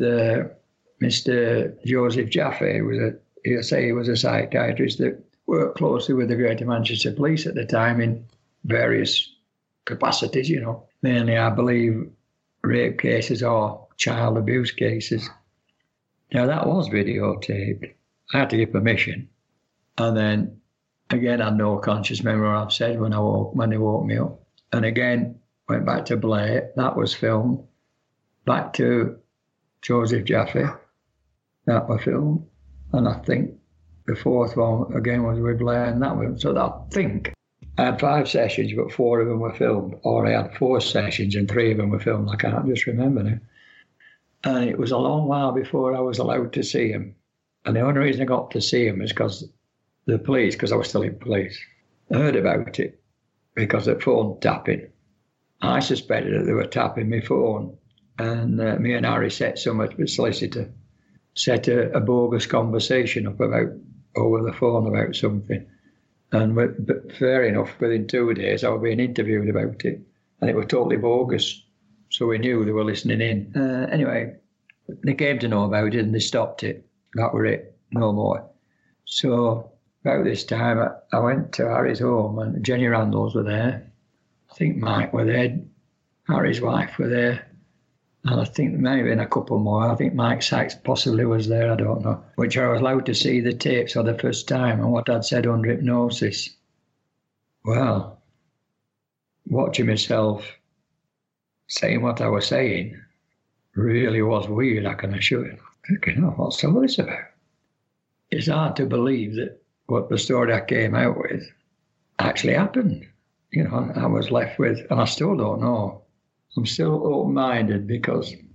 Mr. Joseph Jaffe. He was a psychiatrist that worked closely with the Greater Manchester Police at the time in various capacities, Mainly, I believe, rape cases or child abuse cases. Now, that was videotaped. I had to give permission. And then, again, I had no conscious memory of what I've said when they woke me up. And again, went back to Blair. That was filmed. Back to Joseph Jaffe. That was filmed. And I think the fourth one, again, was with Blair, and that was, so I think I had 5 sessions, but 4 of them were filmed. Or I had 4 sessions and 3 of them were filmed. I can't just remember now. And it was a long while before I was allowed to see him. And the only reason I got to see him is because the police, because I was still in police, I heard about it because of phone tapping. I suspected that they were tapping my phone. And me and Harry set the solicitor, set a bogus conversation up over the phone about something. And but fair enough, within 2 days I was being interviewed about it. And it was totally bogus. So we knew they were listening in. Anyway, they came to know about it and they stopped it. That were it, no more. So about this time I went to Harry's home and Jenny Randalls were there. I think Mike were there. Harry's wife were there. And I think maybe in a couple more. I think Mike Sykes possibly was there, I don't know. Which I was allowed to see the tapes for the first time and what I'd said under hypnosis. Well, watching myself saying what I was saying really was weird, I can assure you. Thinking, what's all this about? It's hard to believe that what the story I came out with actually happened. I was left with, and I still don't know. I'm still open-minded because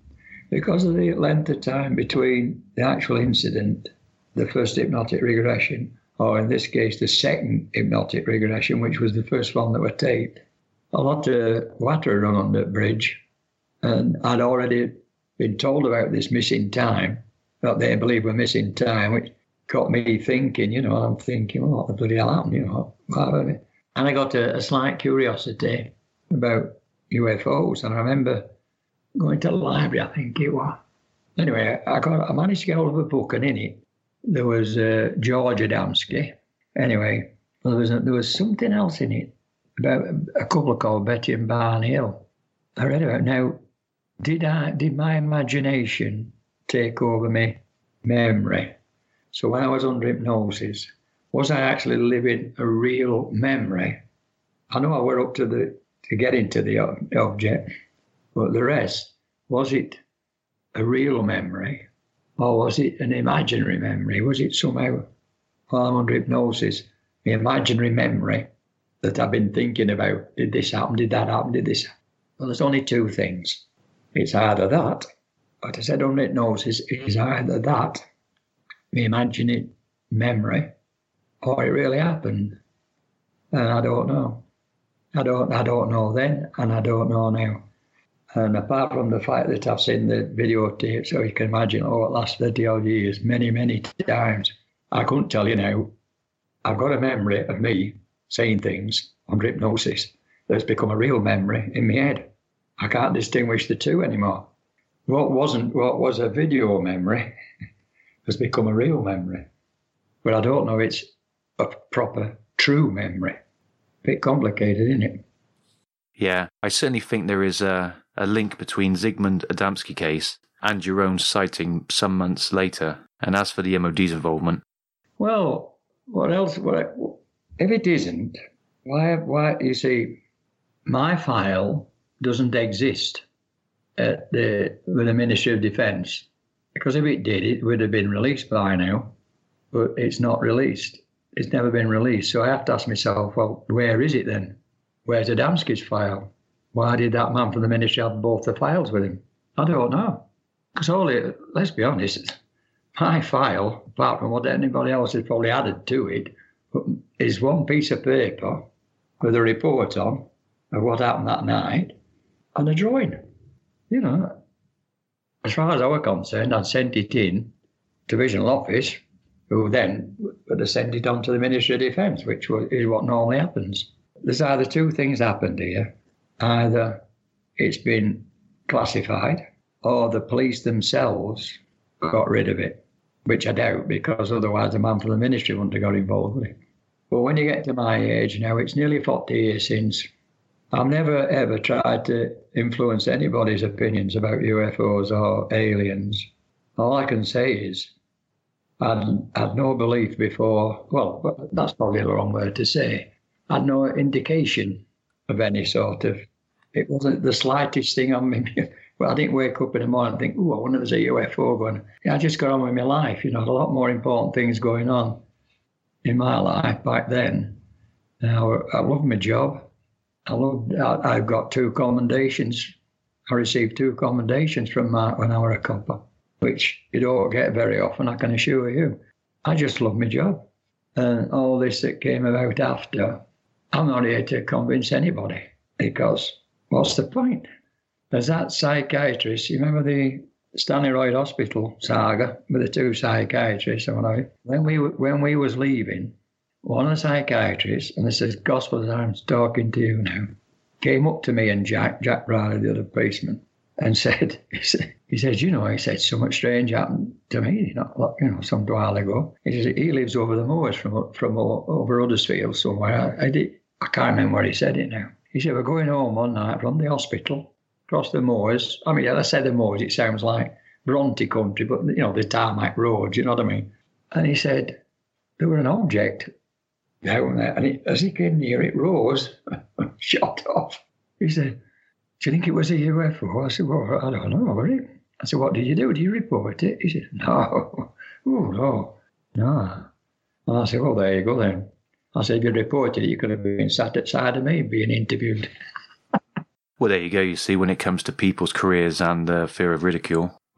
because of the length of time between the actual incident, the first hypnotic regression, or in this case, the second hypnotic regression, which was the first one that were taped, a lot of water run under the bridge, and I'd already been told about this missing time, that they believe we're missing time, which got me thinking, I'm thinking, well, what the bloody hell happened, And I got a slight curiosity about UFOs, and I remember going to the library, I think it was. Anyway, I managed to get hold of a book, and in it, there was George Adamski. Anyway, there was something else in it about a couple called Betty and Barney Hill. I read about it. Now, did my imagination take over my memory? So when I was under hypnosis, was I actually living a real memory? I know I were up to get into the object, but the rest, was it a real memory, or was it an imaginary memory? Was it somehow, while I'm under hypnosis, the imaginary memory that I've been thinking about, did this happen, did that happen, did this happen? Well, there's only two things. It's either that, but I said under hypnosis, it is either that, the imaginary memory, or it really happened. And I don't know. I don't know then, and I don't know now. And apart from the fact that I've seen the videotape, so you can imagine, it last 30 odd years, many, many times, I couldn't tell you now. I've got a memory of me saying things under hypnosis that's become a real memory in my head. I can't distinguish the two anymore. What was a video memory has become a real memory. But I don't know it's a proper, true memory. Bit complicated, isn't it? Yeah, I certainly think there is a link between Zygmunt Adamski case and your own sighting some months later. And as for the MOD's involvement... Well, what else? If it isn't, why? You see, my file doesn't exist with the Ministry of Defence. Because if it did, it would have been released by now. But it's not released. It's never been released. So I have to ask myself, well, where is it then? Where's Adamski's file? Why did that man from the ministry have both the files with him? I don't know. Because let's be honest, my file, apart from what anybody else has probably added to it, is one piece of paper with a report on of what happened that night and a drawing. As far as I was concerned, I'd sent it in to Divisional Office, who then would have sent it on to the Ministry of Defence, which is what normally happens. There's either two things happened here. Either it's been classified or the police themselves got rid of it, which I doubt, because otherwise the man from the ministry wouldn't have got involved with it. But when you get to my age now, it's nearly 40 years since. I've never, ever tried to influence anybody's opinions about UFOs or aliens. All I can say is I had no belief before. Well, that's probably the wrong word to say. I had no indication of any sort of... It wasn't the slightest thing on me. Well, I didn't wake up in the morning and think, I wonder if there's a UFO going. I just got on with my life. A lot more important things going on in my life back then. Now, I love my job. I've got 2 commendations. I received 2 commendations from Mark when I was a copper, which you don't get very often, I can assure you. I just love my job. And all this that came about after, I'm not here to convince anybody, because what's the point? There's that psychiatrist, you remember the Stanley Royd Hospital saga with the 2 psychiatrists? When we was leaving, one of the psychiatrists, and this is gospel as I'm talking to you now, came up to me and Jack Riley, the other policeman, and said, he said, so much strange happened to me, some while ago. He said, he lives over the moors from over Huddersfield somewhere. I can't remember where he said it now. He said, we're going home one night from the hospital, across the moors. I mean, I say the moors, it sounds like Bronte country, but, the tarmac roads, you know what I mean? And he said, there was an object down there, and as he came near, it rose, shot off. He said, do you think it was a UFO? I said, well, I don't know, was it? I said, what did you do? Did you report it? He said, no. Oh, no. And I said, well, there you go then. I said, if you reported it, you could have been sat outside of me being interviewed. Well, there you go. You see, when it comes to people's careers and fear of ridicule,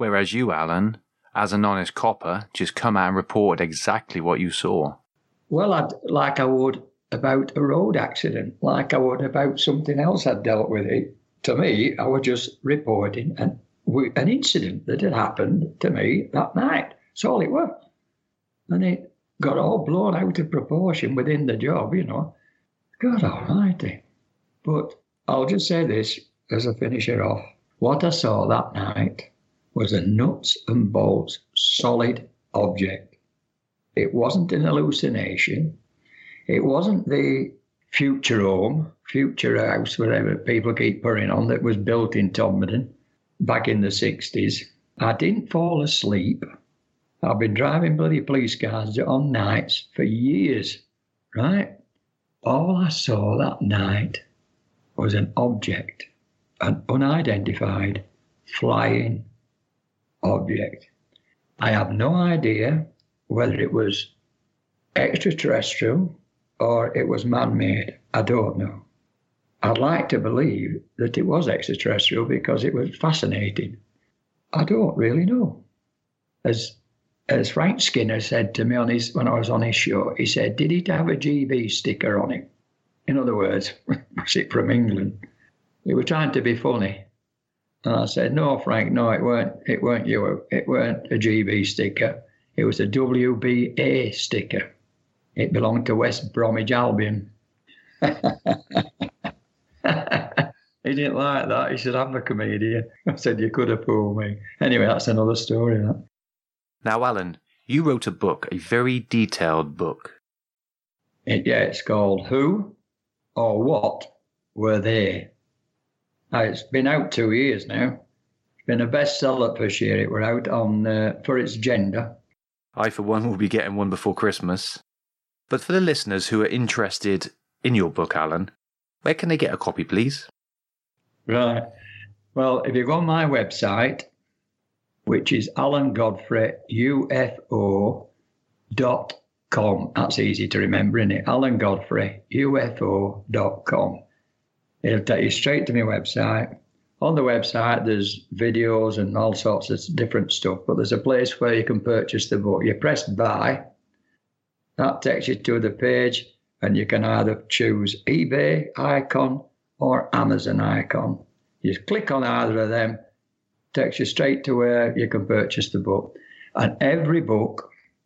Whereas you, Alan, as an honest copper, just come out and reported exactly what you saw. Well, like I would about a road accident, like I would about something else I'd dealt with it. To me, I was just reporting an incident that had happened to me that night. That's all it was. And it got all blown out of proportion within the job, you know. God almighty. But I'll just say this as I finish it off. What I saw that night was a nuts and bolts solid object. It wasn't an hallucination. It wasn't the future home, future house, whatever people keep putting on, that was built in Todmorden back in the 60s. I didn't fall asleep. I've been driving bloody police cars on nights for years, right? All I saw that night was an object, an unidentified flying object. I have no idea whether it was extraterrestrial or it was man-made. I don't know. I'd like to believe that it was extraterrestrial because it was fascinating. I don't really know. As Frank Skinner said to me when I was on his show, he said, did it have a GB sticker on it? In other words, was it from England? He was trying to be funny. And I said, no, Frank, no, it weren't you. It weren't a GB sticker. It was a WBA sticker. It belonged to West Bromwich Albion. He didn't like that. He said, I'm a comedian. I said, you could have fooled me. Anyway, that's another story, that. Now, Alan, you wrote a book, a very detailed book. It's called Who or What Were They? Now, it's been out 2 years now. It's been a bestseller for year. It were out on for its gender. I, for one, will be getting one before Christmas. But for the listeners who are interested in your book, Alan, where can they get a copy, please? Right. Well, if you go on my website, which is alangodfreyufo.com. That's easy to remember, isn't it? alangodfreyufo.com. It'll take you straight to my website. On the website, there's videos and all sorts of different stuff, but there's a place where you can purchase the book. You press buy. That takes you to the page, and you can either choose eBay icon or Amazon icon. You click on either of them, takes you straight to where you can purchase the book. And every book,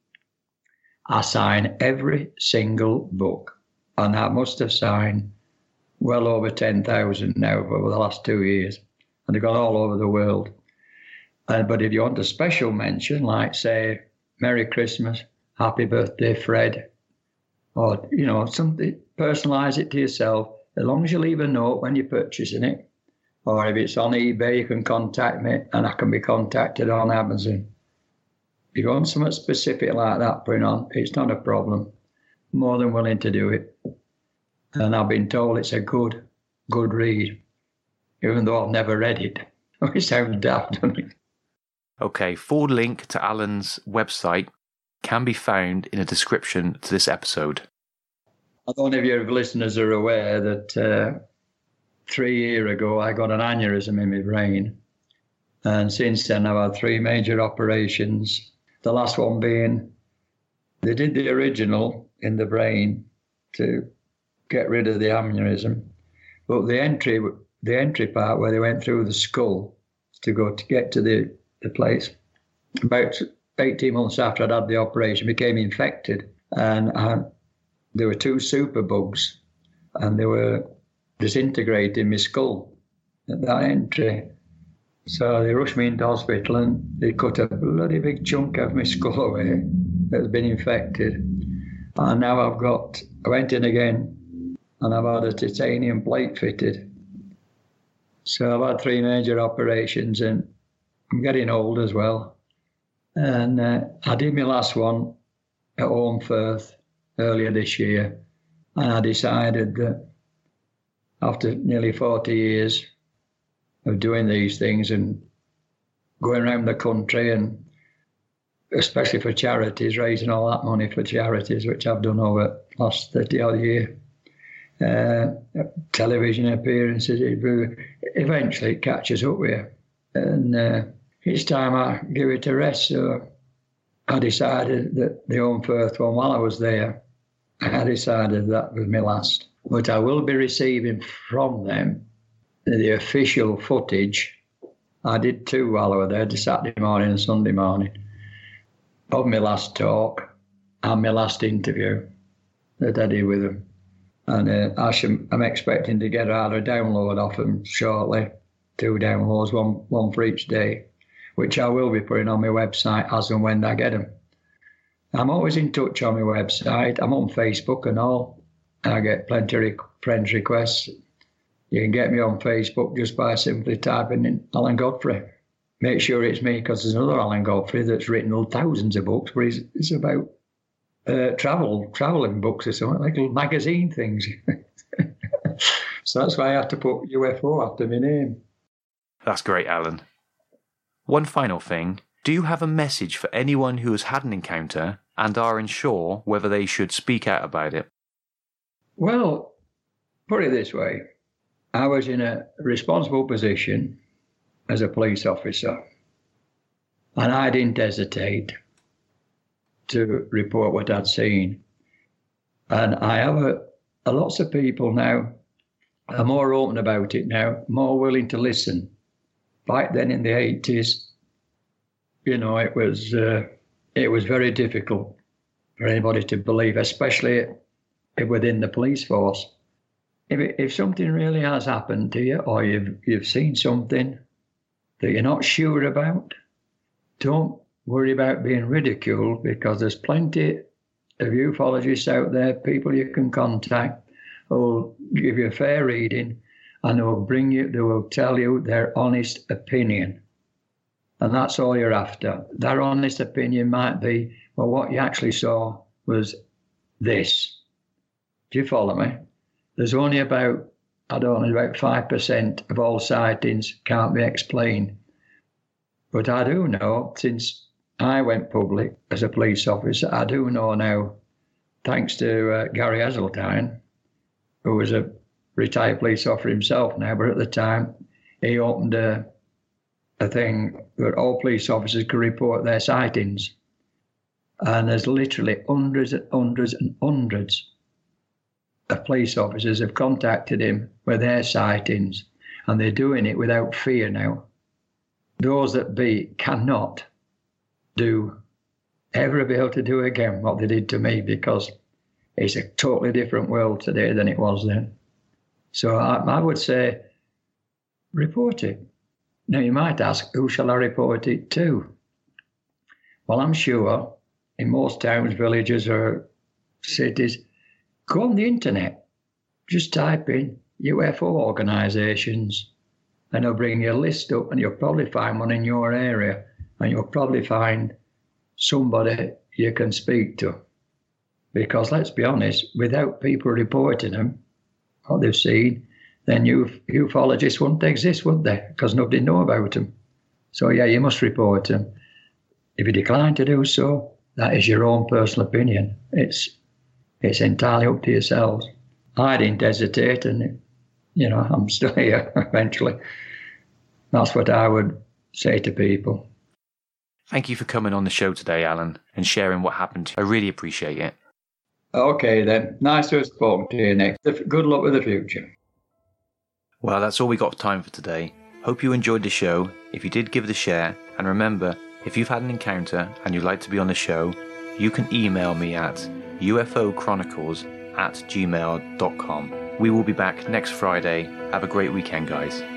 I sign every single book. And I must have signed well over 10,000 now over the last 2 years. And they've gone all over the world. But if you want a special mention, like, say, Merry Christmas, Happy Birthday, Fred, or, you know, something, personalise it to yourself, as long as you leave a note when you're purchasing it. Or if it's on eBay, you can contact me, and I can be contacted on Amazon. If you want something specific like that putting on, it's not a problem. More than willing to do it. And I've been told it's a good read, even though I've never read it. It sounds daft, doesn't it? Okay, full link to Alan's website can be found in a description to this episode. I don't know if your listeners are aware that 3 years ago I got an aneurysm in my brain. And since then I've had 3 major operations. The last one being, they did the original in the brain to get rid of the aneurysm. But the entry part where they went through the skull to get to the place, about 18 months after I'd had the operation, became infected. And there were 2 superbugs, and they were disintegrating my skull at that entry. So they rushed me into hospital, and they cut a bloody big chunk of my skull away that had been infected. And now I went in again, and I've had a titanium plate fitted. So I've had 3 major operations, and I'm getting old as well. And I did my last one at Home Firth earlier this year, and I decided that after nearly 40 years of doing these things and going around the country, and especially for charities, raising all that money for charities, which I've done over the last 30-odd years, television appearances, eventually it catches up with you. And Each time I give it a rest, so I decided that the Home Firth one, while I was there, I decided that was my last. But I will be receiving from them the official footage. I did 2 while I was there, the Saturday morning and Sunday morning, of my last talk and my last interview that I did with them. And I'm expecting to get out a download off them shortly, 2 downloads, one for each day, which I will be putting on my website as and when I get them. I'm always in touch on my website. I'm on Facebook and all. I get plenty of friends requests. You can get me on Facebook just by simply typing in Alan Godfrey. Make sure it's me, because there's another Alan Godfrey that's written thousands of books, but it's about traveling books or something, like little magazine things. So that's why I had to put UFO after my name. That's great, Alan. One final thing. Do you have a message for anyone who has had an encounter and are unsure whether they should speak out about it? Well, put it this way. I was in a responsible position as a police officer, and I didn't hesitate to report what I'd seen. And I have lots of people now are more open about it now, more willing to listen. Back then in the 80s, you know, it was very difficult for anybody to believe, especially within the police force. If something really has happened to you, or you've seen something that you're not sure about, don't worry about being ridiculed, because there's plenty of ufologists out there, people you can contact, who'll give you a fair reading, and they will tell you their honest opinion. And that's all you're after. Their honest opinion might be, well, what you actually saw was this. Do you follow me? There's only about 5% of all sightings can't be explained. But I do know, since I went public as a police officer, I do know now, thanks to Gary Hazeltine, who was a retired police officer himself now, but at the time, he opened a thing where all police officers could report their sightings. And there's literally hundreds and hundreds and hundreds of police officers have contacted him with their sightings, and they're doing it without fear now. Those that cannot ever be able to do again what they did to me, because it's a totally different world today than it was then. So I would say, report it. Now you might ask, who shall I report it to? Well, I'm sure in most towns, villages or cities, go on the internet, just type in UFO organisations, and they'll bring you a list up, and you'll probably find one in your area, and you'll probably find somebody you can speak to. Because let's be honest, without people reporting them, what they've seen, then ufologists wouldn't exist, would they? Because nobody know about them. So yeah, you must report them. If you decline to do so, that is your own personal opinion. It's entirely up to yourselves. I didn't hesitate, and I'm still here eventually. That's what I would say to people. Thank you for coming on the show today, Alan, and sharing what happened to you. I really appreciate it. Okay then, nice to have spoken to you, Nick. Good luck with the future. Well, that's all we got time for today. Hope you enjoyed the show. If you did, give it a share, and remember, if you've had an encounter and you'd like to be on the show, you can email me at ufochronicles@gmail.com. We will be back next Friday. Have a great weekend, guys.